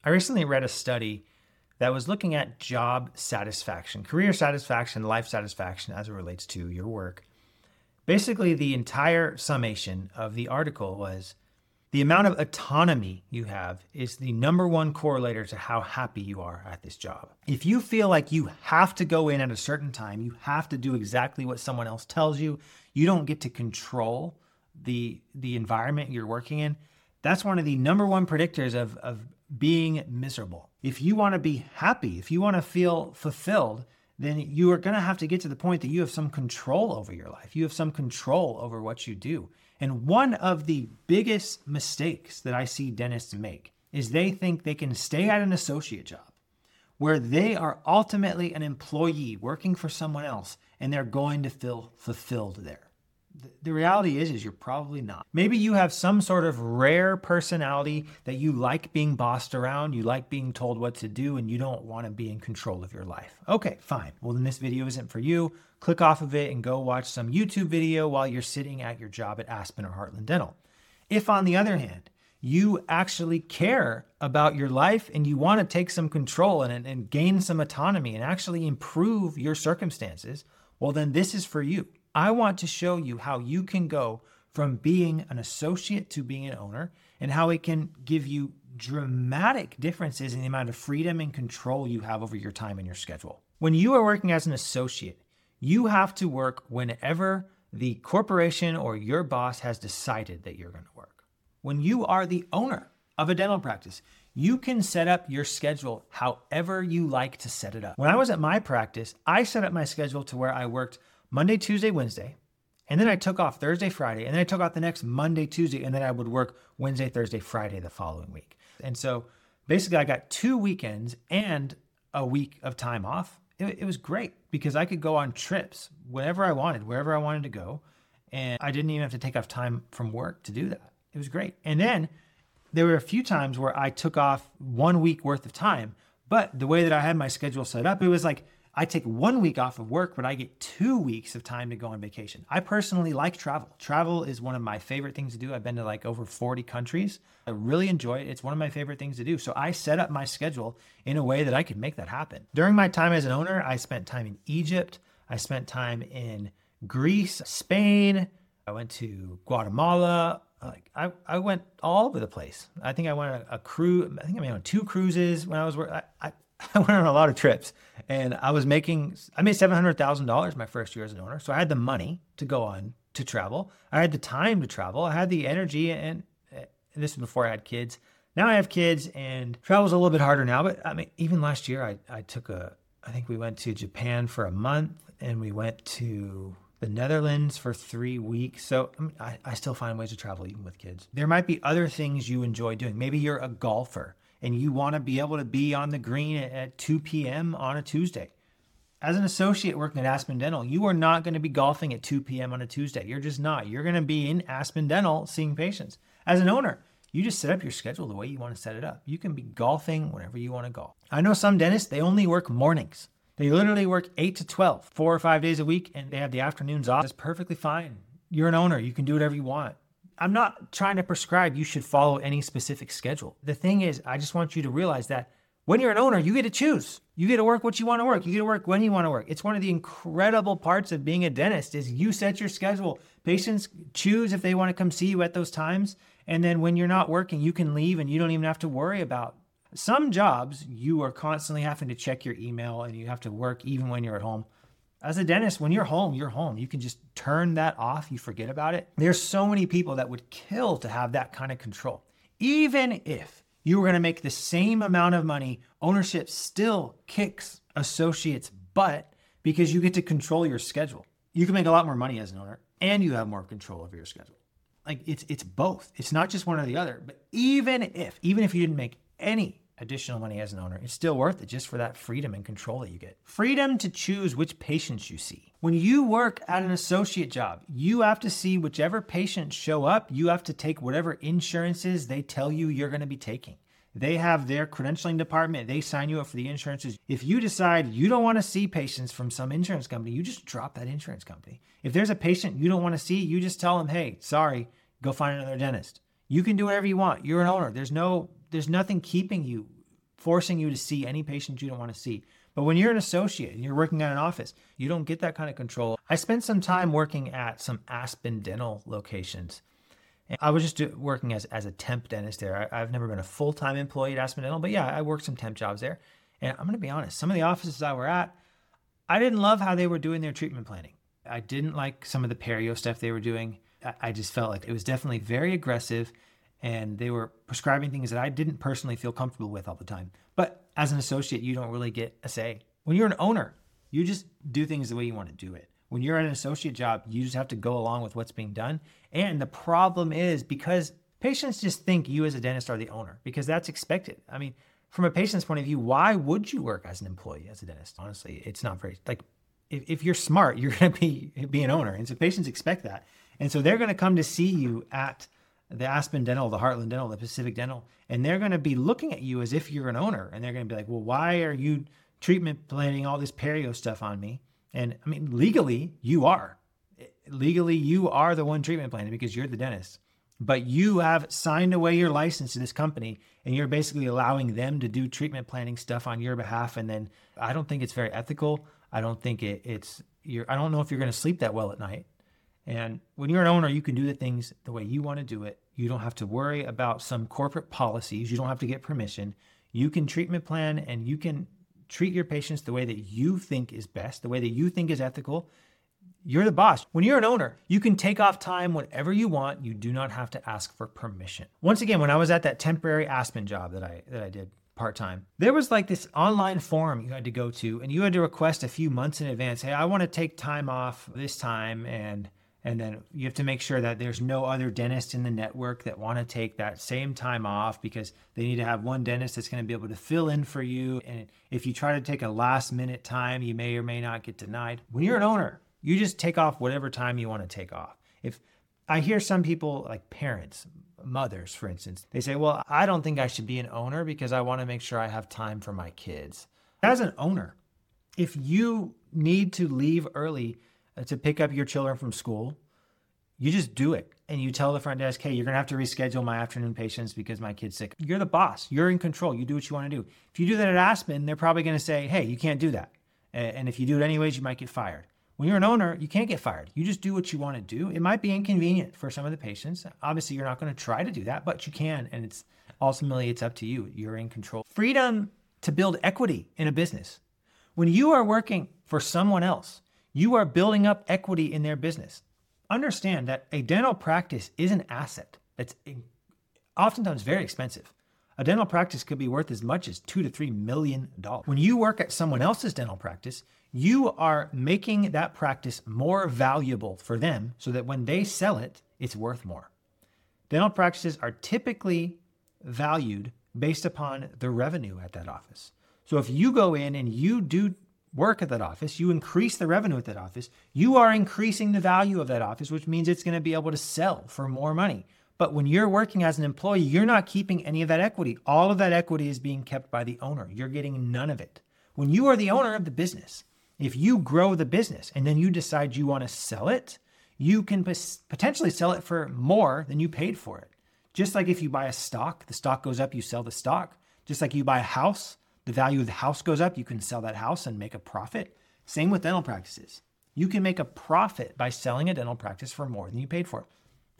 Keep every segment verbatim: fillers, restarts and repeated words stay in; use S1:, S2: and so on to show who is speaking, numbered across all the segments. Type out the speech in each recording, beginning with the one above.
S1: I recently read a study that was looking at job satisfaction, career satisfaction, life satisfaction as it relates to your work. Basically, the entire summation of the article was the amount of autonomy you have is the number one correlator to how happy you are at this job. If you feel like you have to go in at a certain time, you have to do exactly what someone else tells you, you don't get to control the, the environment you're working in, that's one of the number one predictors of, of being miserable. If you want to be happy, if you want to feel fulfilled, then you are going to have to get to the point that you have some control over your life. You have some control over what you do. And one of the biggest mistakes that I see dentists make is they think they can stay at an associate job where they are ultimately an employee working for someone else and they're going to feel fulfilled there. The reality is, is you're probably not. Maybe you have some sort of rare personality that you like being bossed around, you like being told what to do, and you don't want to be in control of your life. Okay, fine. Well, then this video isn't for you. Click off of it and go watch some YouTube video while you're sitting at your job at Aspen or Heartland Dental. If, on the other hand, you actually care about your life and you want to take some control and, and gain some autonomy and actually improve your circumstances, well, then this is for you. I want to show you how you can go from being an associate to being an owner and how it can give you dramatic differences in the amount of freedom and control you have over your time and your schedule. When you are working as an associate, you have to work whenever the corporation or your boss has decided that you're going to work. When you are the owner of a dental practice, you can set up your schedule however you like to set it up. When I was at my practice, I set up my schedule to where I worked Monday, Tuesday, Wednesday, and then I took off Thursday, Friday, and then I took off the next Monday, Tuesday, and then I would work Wednesday, Thursday, Friday the following week. And so basically I got two weekends and a week of time off. It, it was great because I could go on trips whenever I wanted, wherever I wanted to go, and I didn't even have to take off time from work to do that. It was great. And then there were a few times where I took off one week worth of time, but the way that I had my schedule set up, it was like, I take one week off of work, but I get two weeks of time to go on vacation. I personally like travel. Travel is one of my favorite things to do. I've been to like over forty countries. I really enjoy it. It's one of my favorite things to do. So I set up my schedule in a way that I could make that happen. During my time as an owner, I spent time in Egypt. I spent time in Greece, Spain. I went to Guatemala. Like I, I went all over the place. I think I went on a, a cruise. I think I went on two cruises when I was working. I, I I went on a lot of trips and I was making, I made seven hundred thousand dollars my first year as an owner. So I had the money to go on to travel. I had the time to travel. I had the energy, and, and this was before I had kids. Now I have kids and travel's a little bit harder now, but I mean, even last year I, I took a, I think we went to Japan for a month and we went to the Netherlands for three weeks. So I, mean, I, I still find ways to travel even with kids. There might be other things you enjoy doing. Maybe you're a golfer and you want to be able to be on the green at two p.m. on a Tuesday. As an associate working at Aspen Dental, you are not going to be golfing at two p.m. on a Tuesday. You're just not. You're going to be in Aspen Dental seeing patients. As an owner, you just set up your schedule the way you want to set it up. You can be golfing whenever you want to golf. I know some dentists, they only work mornings. They literally work eight to twelve, four or five days a week, and they have the afternoons off. That's perfectly fine. You're an owner. You can do whatever you want. I'm not trying to prescribe you should follow any specific schedule. The thing is, I just want you to realize that when you're an owner, you get to choose. You get to work what you want to work. You get to work when you want to work. It's one of the incredible parts of being a dentist is you set your schedule. Patients choose if they want to come see you at those times. And then when you're not working, you can leave and you don't even have to worry about. Some jobs, you are constantly having to check your email and you have to work even when you're at home. As a dentist, when you're home, you're home. You can just turn that off. You forget about it. There's so many people that would kill to have that kind of control. Even if you were going to make the same amount of money, ownership still kicks associates' butt because you get to control your schedule. You can make a lot more money as an owner and you have more control over your schedule. Like it's it's both. It's not just one or the other. But even if, even if you didn't make any additional money as an owner, it's still worth it just for that freedom and control that you get. Freedom to choose which patients you see. When you work at an associate job, you have to see whichever patients show up. You have to take whatever insurances they tell you you're going to be taking. They have their credentialing department. They sign you up for the insurances. If you decide you don't want to see patients from some insurance company, you just drop that insurance company. If there's a patient you don't want to see, you just tell them, hey, sorry, go find another dentist. You can do whatever you want. You're an owner. There's no There's nothing keeping you forcing you to see any patient you don't want to see. But when you're an associate and you're working at an office, you don't get that kind of control. I spent some time working at some Aspen Dental locations. And I was just do, working as, as a temp dentist there. I, I've never been a full-time employee at Aspen Dental, but yeah, I worked some temp jobs there. And I'm going to be honest, some of the offices I were at, I didn't love how they were doing their treatment planning. I didn't like some of the perio stuff they were doing. I, I just felt like it was definitely very aggressive, and they were prescribing things that I didn't personally feel comfortable with all the time. But as an associate, you don't really get a say. When you're an owner, you just do things the way you want to do it. When you're at an associate job, you just have to go along with what's being done. And the problem is because patients just think you as a dentist are the owner because that's expected. I mean, from a patient's point of view, why would you work as an employee, as a dentist? Honestly, it's not very, like, if, if you're smart, you're going to be, be an owner. And so patients expect that. And so they're going to come to see you at the Aspen Dental, the Heartland Dental, the Pacific Dental, and they're going to be looking at you as if you're an owner. And they're going to be like, well, why are you treatment planning all this perio stuff on me? And I mean, legally, you are. Legally, you are the one treatment planning because you're the dentist. But you have signed away your license to this company, and you're basically allowing them to do treatment planning stuff on your behalf. And then I don't think it's very ethical. I don't think it, it's, you're, I don't know if you're going to sleep that well at night. And when you're an owner, you can do the things the way you want to do it. You don't have to worry about some corporate policies. You don't have to get permission. You can treatment plan, and you can treat your patients the way that you think is best, the way that you think is ethical. You're the boss. When you're an owner, you can take off time whenever you want. You do not have to ask for permission. Once again, when I was at that temporary Aspen job that I that I did part-time, there was like this online forum you had to go to, and you had to request a few months in advance. Hey, I want to take time off this time, and and then you have to make sure that there's no other dentists in the network that want to take that same time off because they need to have one dentist that's going to be able to fill in for you. And if you try to take a last minute time, you may or may not get denied. When you're an owner, you just take off whatever time you want to take off. If I hear some people, like parents, mothers, for instance, they say, well, I don't think I should be an owner because I want to make sure I have time for my kids. As an owner, if you need to leave early to pick up your children from school, you just do it. And you tell the front desk, hey, you're going to have to reschedule my afternoon patients because my kid's sick. You're the boss. You're in control. You do what you want to do. If you do that at Aspen, they're probably going to say, hey, you can't do that. And if you do it anyways, you might get fired. When you're an owner, you can't get fired. You just do what you want to do. It might be inconvenient for some of the patients. Obviously, you're not going to try to do that, but you can. And it's ultimately, it's up to you. You're in control. Freedom to build equity in a business. When you are working for someone else, you are building up equity in their business. Understand that a dental practice is an asset that's oftentimes very expensive. A dental practice could be worth as much as two to three million dollars. When you work at someone else's dental practice, you are making that practice more valuable for them so that when they sell it, it's worth more. Dental practices are typically valued based upon the revenue at that office. So if you go in and you do work at that office, you increase the revenue at that office, you are increasing the value of that office, which means it's going to be able to sell for more money. But when you're working as an employee, you're not keeping any of that equity. All of that equity is being kept by the owner. You're getting none of it. When you are the owner of the business, if you grow the business and then you decide you want to sell it, you can potentially sell it for more than you paid for it. Just like if you buy a stock, the stock goes up, you sell the stock. Just like you buy a house, the value of the house goes up, you can sell that house and make a profit. Same with dental practices. You can make a profit by selling a dental practice for more than you paid for it.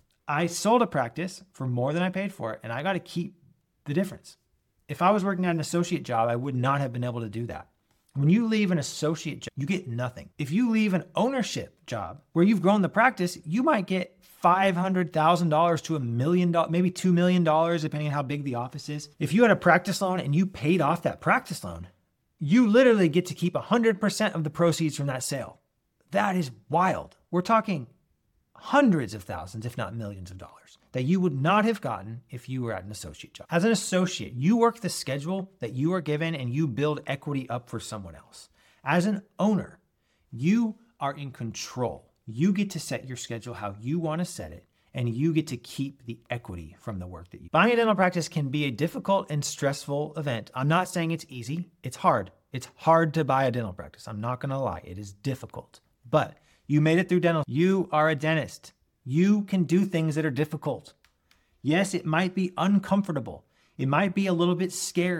S1: I sold a practice for more than I paid for it, and I got to keep the difference. If I was working at an associate job, I would not have been able to do that. When you leave an associate job, you get nothing. If you leave an ownership job where you've grown the practice, you might get five hundred thousand dollars to a million dollars, maybe two million dollars, depending on how big the office is. If you had a practice loan and you paid off that practice loan, you literally get to keep one hundred percent of the proceeds from that sale. That is wild. We're talking hundreds of thousands, if not millions of dollars that you would not have gotten if you were at an associate job. As an associate, you work the schedule that you are given and you build equity up for someone else. As an owner, you are in control. You get to set your schedule how you want to set it, and you get to keep the equity from the work that you do. Buying a dental practice can be a difficult and stressful event. I'm not saying it's easy. It's hard. It's hard to buy a dental practice. I'm not going to lie. It is difficult. But you made it through dental. You are a dentist. You can do things that are difficult. Yes, it might be uncomfortable. It might be a little bit scary,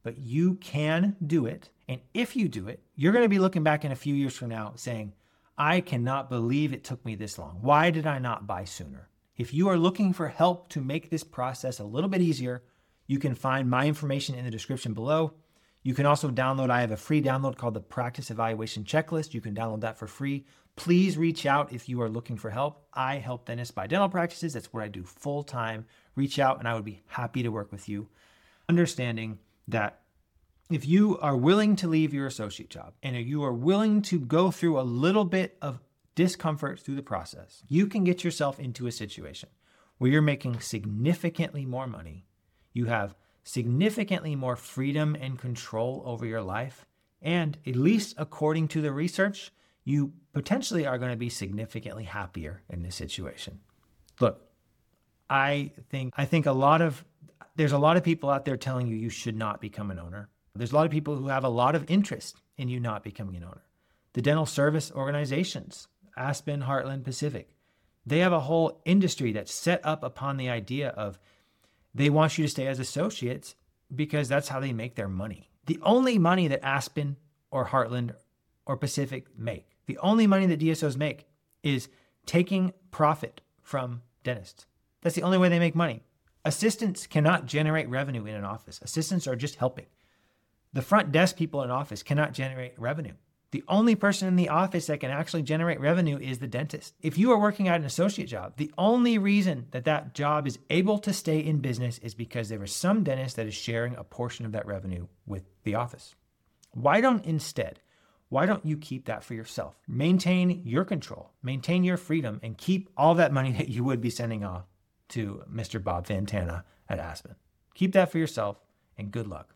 S1: but you can do it. And if you do it, you're going to be looking back in a few years from now saying, I cannot believe it took me this long. Why did I not buy sooner? If you are looking for help to make this process a little bit easier, you can find my information in the description below. You can also download, I have a free download called the Practice Evaluation Checklist. You can download that for free. Please reach out if you are looking for help. I help dentists buy dental practices. That's what I do full time. Reach out and I would be happy to work with you. Understanding that if you are willing to leave your associate job and you are willing to go through a little bit of discomfort through the process, you can get yourself into a situation where you're making significantly more money. You have significantly more freedom and control over your life. And at least according to the research, you potentially are going to be significantly happier in this situation. Look, I think I think a lot of there's a lot of people out there telling you you should not become an owner. There's a lot of people who have a lot of interest in you not becoming an owner. The dental service organizations, Aspen, Heartland, Pacific, they have a whole industry that's set up upon the idea of they want you to stay as associates because that's how they make their money. The only money that Aspen or Heartland or Pacific make, the only money that D S Os make is taking profit from dentists. That's the only way they make money. Assistants cannot generate revenue in an office. Assistants are just helping. The front desk people in an office cannot generate revenue. The only person in the office that can actually generate revenue is the dentist. If you are working at an associate job, the only reason that that job is able to stay in business is because there is some dentist that is sharing a portion of that revenue with the office. Why don't instead, why don't you keep that for yourself? Maintain your control, maintain your freedom, and keep all that money that you would be sending off to Mister Bob Fantana at Aspen. Keep that for yourself, and good luck.